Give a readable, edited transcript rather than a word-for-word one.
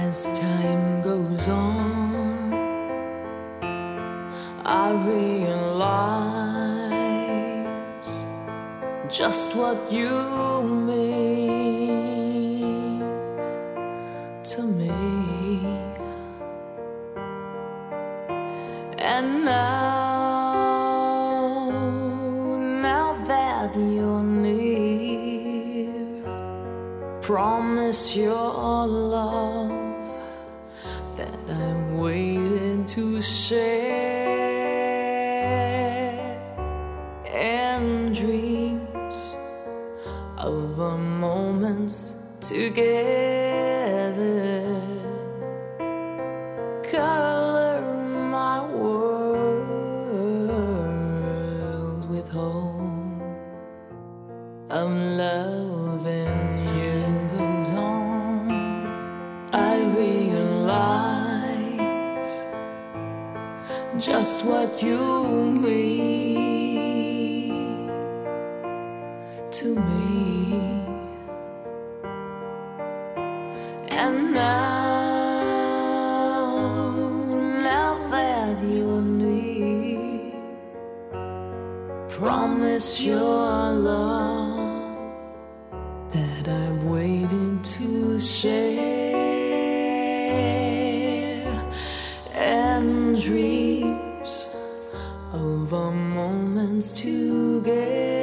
As time goes on, I realize just what you mean to me. And now that you're near, promise your love that I'm waiting to share, and dreams of our moments together color my world with hope of love. As time goes on, I realize just what you mean to me. And now that you're near, promise your love that I'm waiting to share, and dreams of our moments together